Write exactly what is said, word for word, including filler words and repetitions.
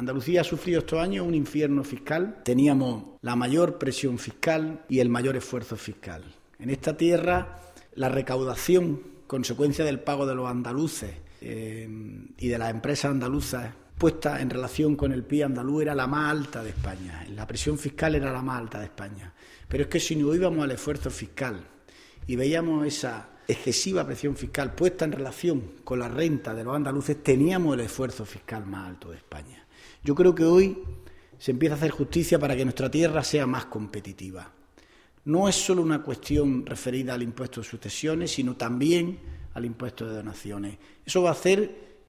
Andalucía ha sufrido estos años un infierno fiscal. Teníamos la mayor presión fiscal y el mayor esfuerzo fiscal. En esta tierra, la recaudación, consecuencia del pago de los andaluces eh, y de las empresas andaluzas, puesta en relación con el P I B andaluz, era la más alta de España. La presión fiscal era la más alta de España. Pero es que si nos íbamos al esfuerzo fiscal y veíamos esa excesiva presión fiscal puesta en relación con la renta de los andaluces, teníamos el esfuerzo fiscal más alto de España. Yo creo que hoy se empieza a hacer justicia para que nuestra tierra sea más competitiva. No es solo una cuestión referida al impuesto de sucesiones, sino también al impuesto de donaciones. Eso va a hacer